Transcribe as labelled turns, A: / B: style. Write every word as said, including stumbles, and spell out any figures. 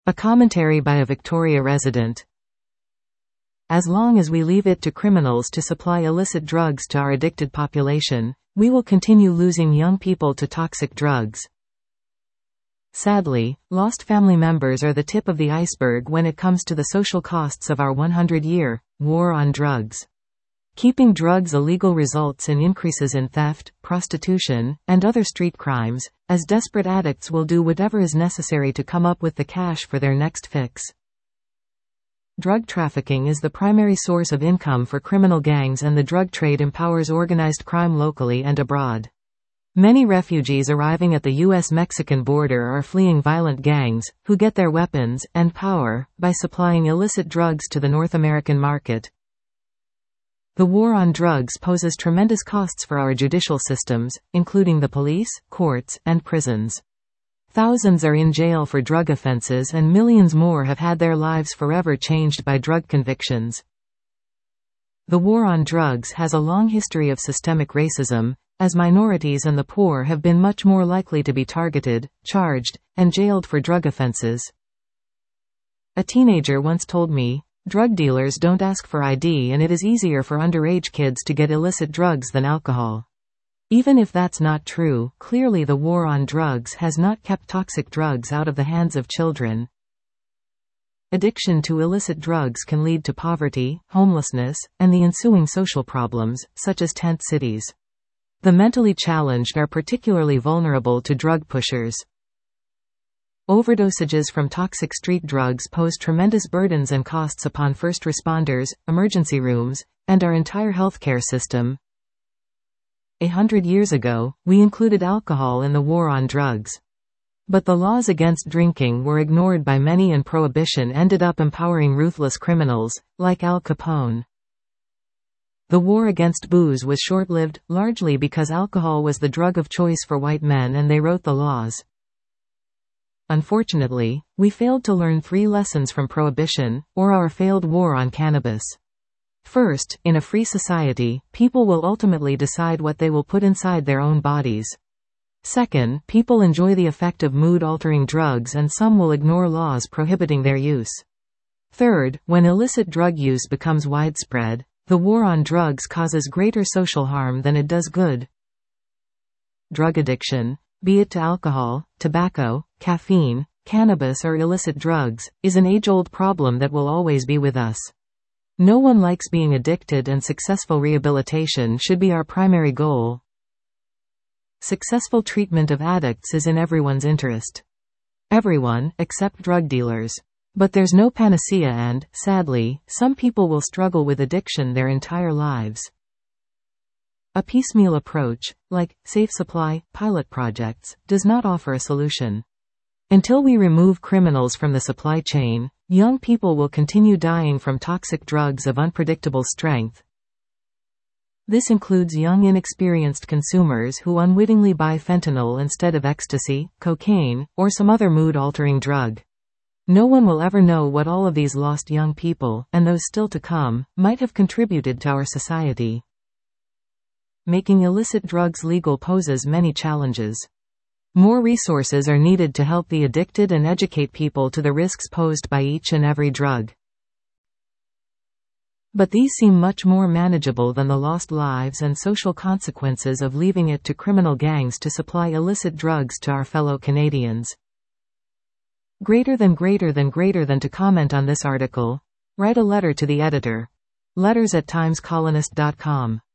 A: A commentary by a Victoria resident. As long as we leave it to criminals to supply illicit drugs to our addicted population, we will continue losing young people to toxic drugs. Sadly, lost family members are the tip of the iceberg when it comes to the social costs of our one hundred year war on drugs. Keeping drugs illegal results in increases in theft, prostitution, and other street crimes, as desperate addicts will do whatever is necessary to come up with the cash for their next fix. Drug trafficking is the primary source of income for criminal gangs, and the drug trade empowers organized crime locally and abroad. Many refugees arriving at the U S Mexican border are fleeing violent gangs, who get their weapons and power by supplying illicit drugs to the North American market. The war on drugs poses tremendous costs for our judicial systems, including the police, courts, and prisons. Thousands are in jail for drug offenses, and millions more have had their lives forever changed by drug convictions. The war on drugs has a long history of systemic racism, as minorities and the poor have been much more likely to be targeted, charged, and jailed for drug offenses. A teenager once told me, "Drug dealers don't ask for I D, and it is easier for underage kids to get illicit drugs than alcohol." Even if that's not true, clearly the war on drugs has not kept toxic drugs out of the hands of children. Addiction to illicit drugs can lead to poverty, homelessness, and the ensuing social problems, such as tent cities. The mentally challenged are particularly vulnerable to drug pushers. Overdosages from toxic street drugs pose tremendous burdens and costs upon first responders, emergency rooms, and our entire healthcare system. A hundred years ago, we included alcohol in the war on drugs. But the laws against drinking were ignored by many, and prohibition ended up empowering ruthless criminals, like Al Capone. The war against booze was short-lived, largely because alcohol was the drug of choice for white men and they wrote the laws. Unfortunately, we failed to learn three lessons from prohibition, or our failed war on cannabis. First, in a free society, people will ultimately decide what they will put inside their own bodies. Second, people enjoy the effect of mood-altering drugs, and some will ignore laws prohibiting their use. Third, when illicit drug use becomes widespread, the war on drugs causes greater social harm than it does good. Drug addiction, be it to alcohol, tobacco, caffeine, cannabis, or illicit drugs, is an age-old problem that will always be with us. No one likes being addicted, and successful rehabilitation should be our primary goal. Successful treatment of addicts is in everyone's interest. Everyone, except drug dealers. But there's no panacea, and, sadly, some people will struggle with addiction their entire lives. A piecemeal approach, like Safe Supply pilot projects, does not offer a solution. Until we remove criminals from the supply chain, young people will continue dying from toxic drugs of unpredictable strength. This includes young inexperienced consumers who unwittingly buy fentanyl instead of ecstasy, cocaine, or some other mood-altering drug. No one will ever know what all of these lost young people, and those still to come, might have contributed to our society. Making illicit drugs legal poses many challenges. More resources are needed to help the addicted and educate people to the risks posed by each and every drug. But these seem much more manageable than the lost lives and social consequences of leaving it to criminal gangs to supply illicit drugs to our fellow Canadians. Greater than greater than greater than to comment on this article, write a letter to the editor. Letters at timescolonist dot com.